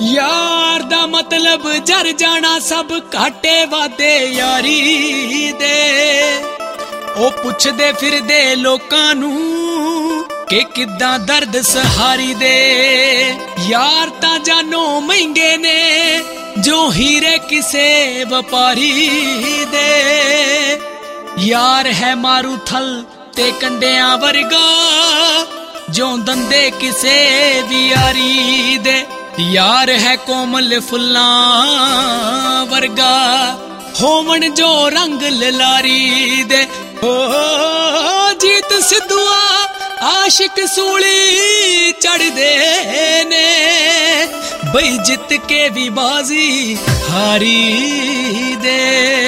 यार दा मतलब जर जाना सब घाटे वादे यारी दे ओ पुछदे फिरदे लोकां नू कि किद्दां दर्द सहारी दे। यार तां जानो महंगे ने जो हीरे किसे व्यापारी दे। यार है मारू थल ते कंडियां वर्गा जो दंदे किसे भी यारी दे। यार है कोमल फुल्लां वर्गा होवन जो रंग ललारी दे। ओ जीत सिद्धुआ आशिक सूली चढ़ दे ने बई जित के भी बाजी हारी दे।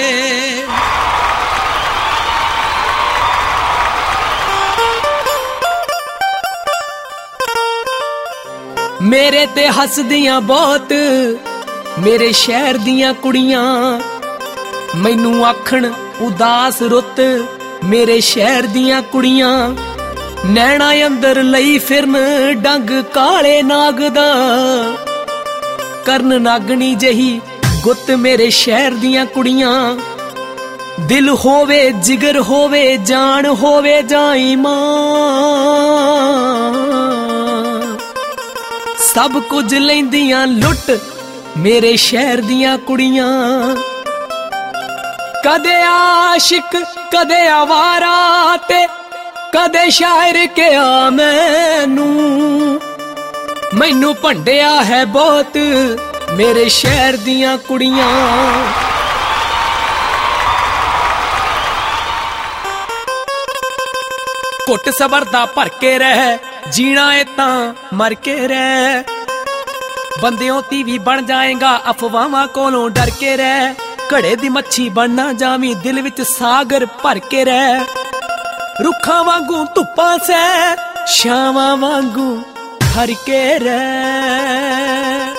मेरे ते हसदियां बहुत मेरे शहर दियां कुड़ियां मैनू आखण उदास रुत मेरे शहर दियां कुड़ियां। नैना अंदर लई फिरन डंग काले नाग दा करन नागनी जही गुत मेरे शहर दियां कुड़ियां। दिल होवे जिगर होवे जान होवे जाई मां सब कुछ लैंदियां लुट मेरे शहर दियां कुड़ियां। कदे आशिक कदे आवारा ते कदे शायर के मैनू भंडिया है बहुत मेरे शहर दियां कुड़ियां। घुट सबर दा भर के रह जीना है तां मर के रह। बंदियों ती भी बन जाएगा अफवाहां कोलों डर के रह। घड़े दी मच्छी बनना जावी दिल विच सागर भर के रह। रुखा वांगू धुप्पा से छावां वांगू हर के रह।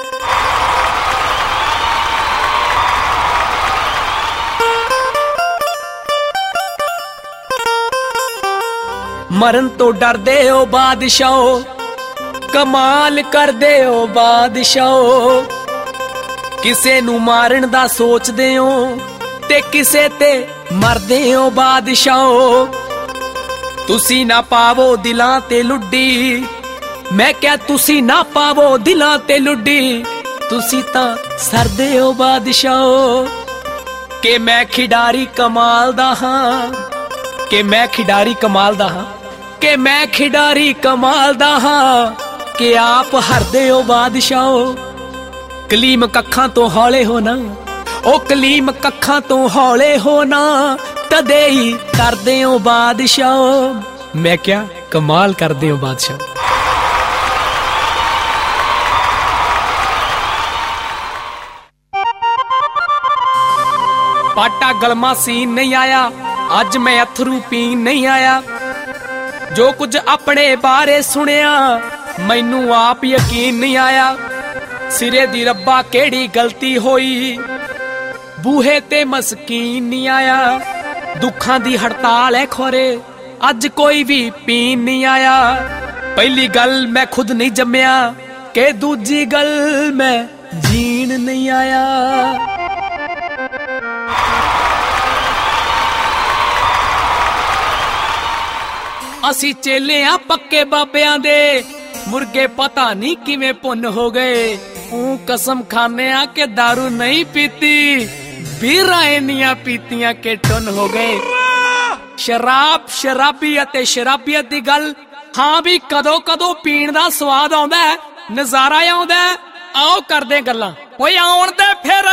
मरन तो डर दे ओ बादशाहो कमाल कर दे ओ बादशाहो। किसे नू मारन दा सोचदे हो ते किसे ते मरदे हो बादशाहो। तुसी ना पावो दिलां ते लुड्डी मैं क्या तुसी ना पावो दिलां ते लुड्डी तुसी तां सरदे हो बादशाहो। के मैं खिडारी कमाल दा हां के मैं खिडारी कमाल दा हां के मैं खिडारी कमाल दा हां के आप हरदे हो बादशाहो। कलीम कखां तो हौले होना ओ कलीम कखां तो हौले होना तदे ही करदे हो बादशाहो। मैं क्या कमाल करदे हो बादशाह। पाटा गलमा सीन नहीं आया अज मैं अथरू पीन नहीं आया। जो कुछ अपने बारे सुनिया मैनू आप यकीन नहीं आया। सिरे दी रब्बा केड़ी गलती होई बूहे ते मस्कीन नहीं आया। दुखां दी हड़ताल है खोरे अज कोई भी पीन नहीं आया। पहली गल मैं खुद नहीं जम्मिया के दूजी गल मैं जीन नहीं आया। असी चेले आ पक्के बाबियां दे मुर्गे पता नहीं किवें पुन हो गए। कसम खाने आ के दारू नहीं पीती बीरा इन्नियां पीतियां के टुन हो गए। शराब शराबी अते शराबियत दी गल हाँ भी कदों कदों पीण दा स्वाद आउंदा है नजारा आउंदा है। आओ करदे गल्लां ओए आउण दे फिर।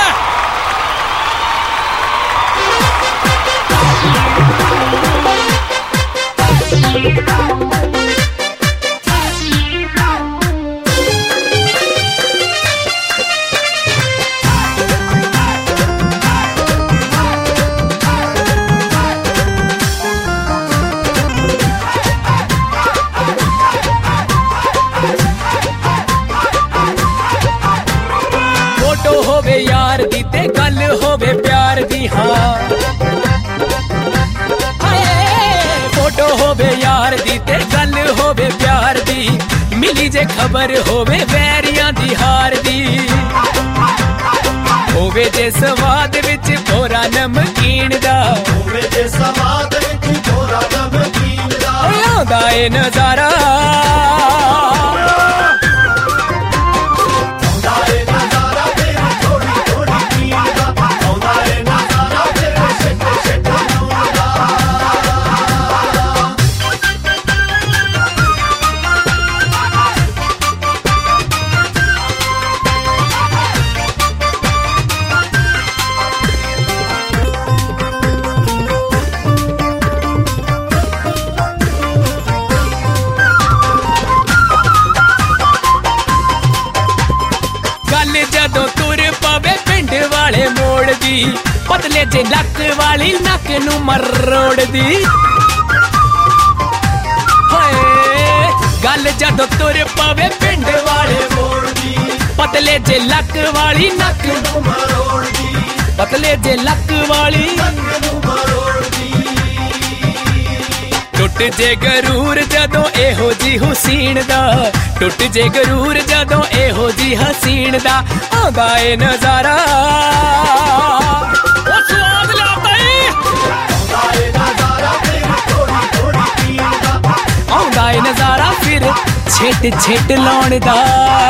फोटो होवे यार दी ते गल होवे प्यार दी हाँ। फोटो होवे यार दी ते गल होवे प्यार दी मिली जे खबर होवे वैरियां दी हार दी, होवे जे स्वाद विच भोरा नमकीन दा, होवे जे स्वाद विच भोरा नमकीन दा, आंदा ए नजारा जदों तुर पवे पिंड वाले मोड़ दी, पतले जे लक वाली नक नू मरोड़ दी। गल जदों तुर पवे पिंड वाले मोड़ दी, पतले जे लक वाली नक नू मरोड़ दी, पतले जे लक वाली नक नू मरोड़ दी। टुट जे गरूर जदों एहो जी हुसीन दा, टुट जे गरूर जदों एहो जी हसीन दा, आंदा ए नजारा ओ स्वाद लाता है, आंदा ए नजारा फिर थोड़ी थोड़ी पीण दा, आंदा ए नजारा फिर छिट छिट लाउण दा।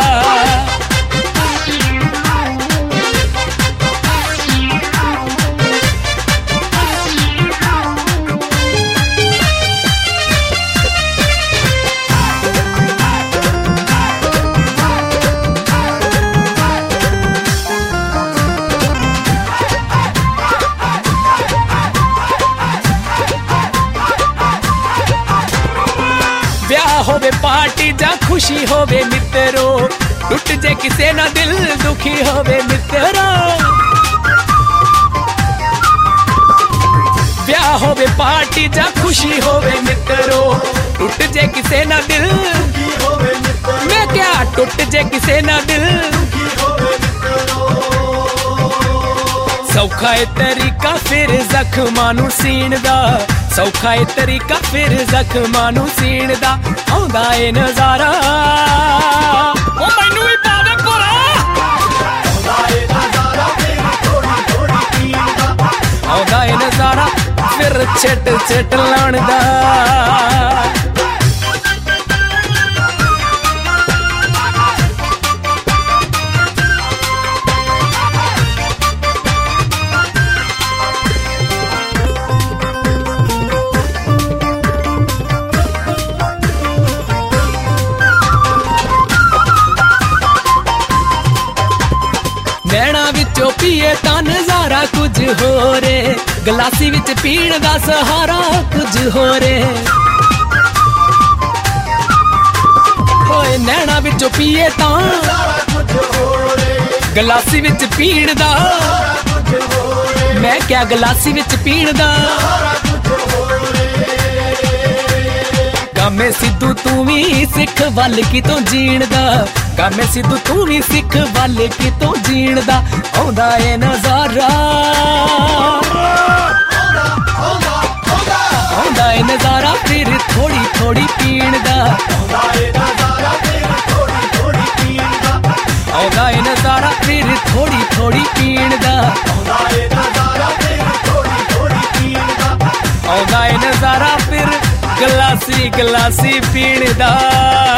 होवे पार्टी जा खुशी होवे मित्रो, टुट जे किसे ना दिल दुखी होवे मित्रो। ब्याह होवे पार्टी जा खुशी होवे मित्रो, टुट जे किसे ना दिल दुखी होवे मित्रो। मैं क्या टुट जे किसे ना दिल दुखी होवे मित्रो। सौखा है तरीका फिर जख्मां नू सीण दा, सौखा है तरीका फिर जख्मां नू सीण दा, आंदा ए नजारा ओ मैनू भी पा दे कोरा, आंदा ए नजारा फिर थोड़ी थोड़ी पीण दा, आंदा ए नजारा फिर छिट छिट लाउण दा। नैना विचों पीए तां नजारा कुछ हो रे, गलासी विच पीण दा सहारा कुछ हो रे। होए नैना विचों पीए तां कुछ हो रे, गलासी विच पीण दा, कुछ हो रे, मैं क्या गलासी विच पीण दा। कुछ हो रे। कामे सिद्धू तू भी सिख वल की तो जीण दा, कामे सिद्धू तू भी सिख वल की तो जीण दा, आंदा ए नजारा आंदा ए नजारा फिर थोड़ी थोड़ी पीण दा, आंदा ए नजारा फिर थोड़ी थोड़ी पीण दा, आंदा ए नजारा फिर थोड़ी थोड़ी पीण दा, आंदा ए नजारा फिर थोड़ी थोड़ी पीण दा, आंदा ए नजारा फिर गलासी गलासी पीण दा।